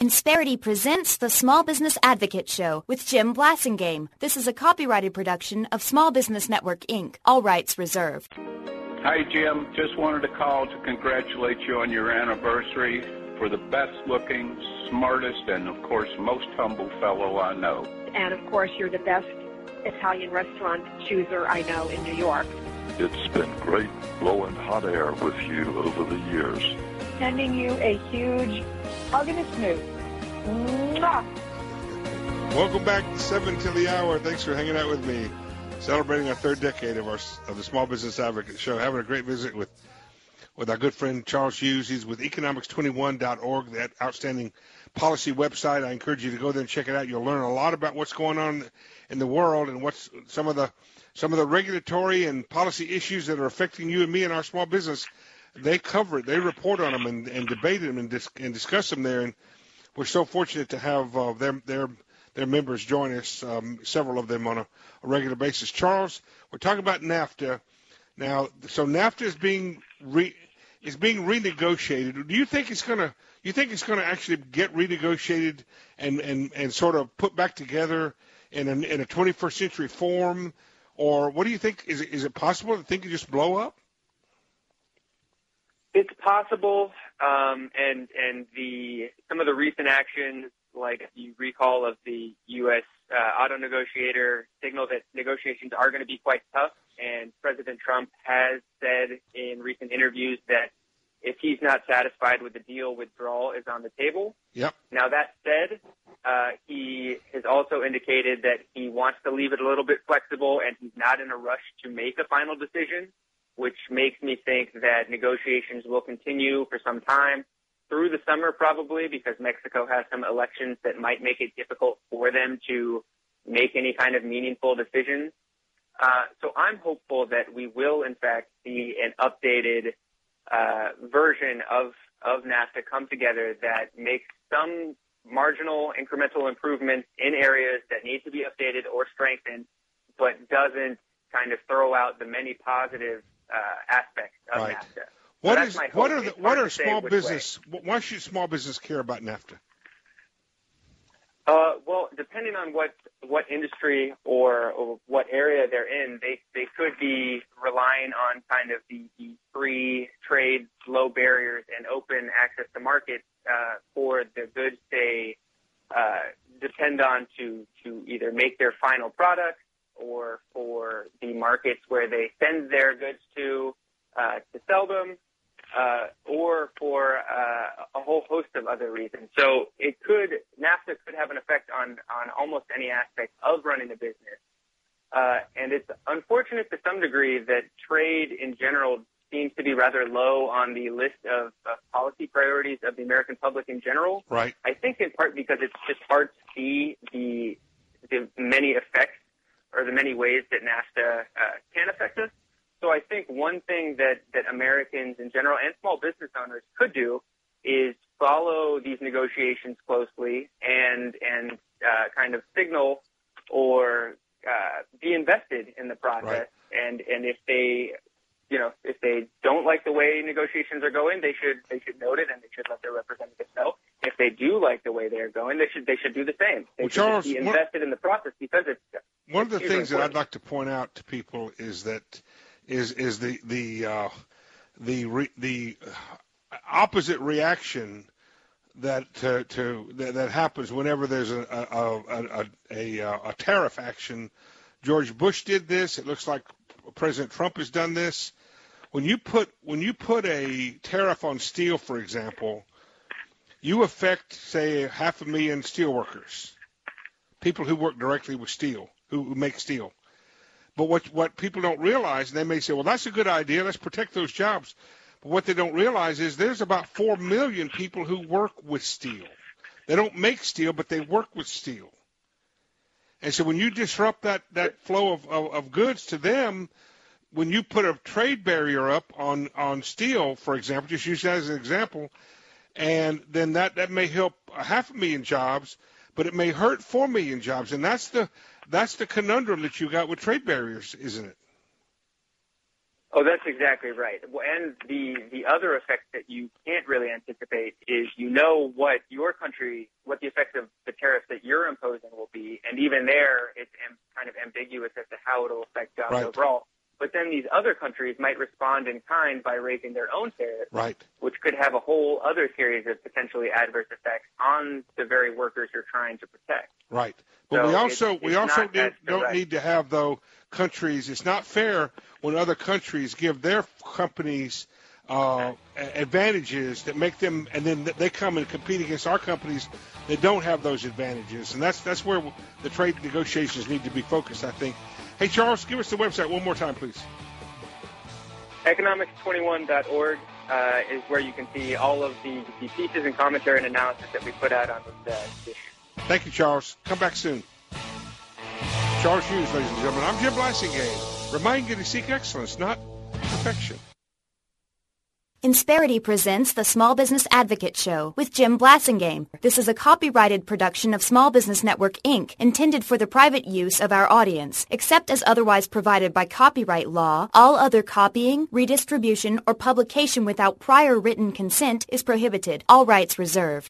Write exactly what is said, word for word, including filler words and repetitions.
Insperity presents the Small Business Advocate Show with Jim Blasingame. This is a copyrighted production of Small Business Network, Incorporated. All rights reserved. Hi, Jim. Just wanted to call to congratulate you on your anniversary. For the best-looking, smartest, and, of course, most humble fellow I know. And, of course, you're the best Italian restaurant chooser I know in New York. It's been great blowing hot air with you over the years. Sending you a huge hug and a snoot. Mwah! Welcome back to seven till the hour. Thanks for hanging out with me. Celebrating our third decade of our of the Small Business Advocate Show. Having a great visit with, with our good friend Charles Hughes. He's with economics twenty-one dot org, that outstanding policy website. I encourage you to go there and check it out. You'll learn a lot about what's going on in the world and what's some of the some of the regulatory and policy issues that are affecting you and me and our small business. They cover it. They report on them and, and debate them and, dis, and discuss them there. And we're so fortunate to have uh, their their their members join us, um, several of them on a, a regular basis. Charles, we're talking about NAFTA now. So NAFTA is being re, is being renegotiated. Do you think it's gonna you think it's gonna actually get renegotiated and, and, and sort of put back together in a, in a twenty-first century form, or what do you think? Is it, is it possible that things could just blow up? It's possible, um, and and the some of the recent actions, like if you recall of the U S uh, auto negotiator, signal that negotiations are going to be quite tough. And President Trump has said in recent interviews that if he's not satisfied with the deal, withdrawal is on the table. Yep. Now, that said, uh, he has also indicated that he wants to leave it a little bit flexible, and he's not in a rush to make a final decision, which makes me think that negotiations will continue for some time, through the summer probably, because Mexico has some elections that might make it difficult for them to make any kind of meaningful decisions. Uh, so I'm hopeful that we will, in fact, see an updated uh, version of, of NAFTA come together that makes some marginal incremental improvements in areas that need to be updated or strengthened, but doesn't kind of throw out the many positive uh, aspects of right. NAFTA. What so is what are the, what are small business? Way. Why should small business care about NAFTA? Uh, well, depending on what what industry or, or what area they're in, they they could be relying on kind of the, the free trade, low barriers, and open access to markets uh, for the goods they uh, depend on to to either make their final product, or for the markets where they send their goods to uh, to sell them, uh, or for uh, a whole host of other reasons. So it could, NAFTA could have an effect on, on almost any aspect of running a business. Uh, and it's unfortunate to some degree that trade in general seems to be rather low on the list of uh, policy priorities of the American public in general. Right. I think in part because it's just hard to see the, the many effects or the many ways that NAFTA uh, can affect us. So I think one thing that, that Americans in general and small business owners could do is follow these negotiations closely and and uh, kind of signal or uh, be invested in the process. Right. And and if they, you know, if they don't like the way negotiations are going, they should they should note it and they should let their representatives know. If they do like the way they're going, they should they should do the same. They well, should Charles, be invested one, in the process because it's one of the it's things important. that I'd like to point out to people is that is is the the uh, the re, the opposite reaction that to, to that, that happens whenever there's a a, a, a a tariff action. George Bush did this. It looks like President Trump has done this. When you put when you put a tariff on steel, for example, you affect, say, half a million steel workers, people who work directly with steel, who, who make steel. But what what people don't realize, and they may say, well, that's a good idea, let's protect those jobs. But what they don't realize is there's about four million people who work with steel. They don't make steel, but they work with steel. And so when you disrupt that, that flow of, of, of goods to them, when you put a trade barrier up on, on steel, for example, just use that as an example, and then that, that may help a half a million jobs, but it may hurt four million jobs. And that's the that's the conundrum that you got with trade barriers, isn't it? Oh, that's exactly right. And the, the other effect that you can't really anticipate is you know what your country, what the effects of the tariffs that you're imposing will be, and even there it's am, kind of ambiguous as to how it will affect jobs right. overall. But then these other countries might respond in kind by raising their own tariffs, right. which could have a whole other series of potentially adverse effects on the very workers you're trying to protect. Right. But so we also it's, we it's also need, don't direct. need to have, though, countries. It's not fair when other countries give their companies uh, advantages that make them, and then they come and compete against our companies that don't have those advantages. And that's that's where the trade negotiations need to be focused, I think. Hey, Charles, give us the website one more time, please. economics twenty-one dot org uh, is where you can see all of the, the pieces and commentary and analysis that we put out on this uh, issue. Thank you, Charles. Come back soon. Charles Hughes, ladies and gentlemen. I'm Jim Blasingame, reminding you to seek excellence, not perfection. Insperity presents the Small Business Advocate Show with Jim Blasingame. This is a copyrighted production of Small Business Network, Incorporated, intended for the private use of our audience. Except as otherwise provided by copyright law, all other copying, redistribution, or publication without prior written consent is prohibited. All rights reserved.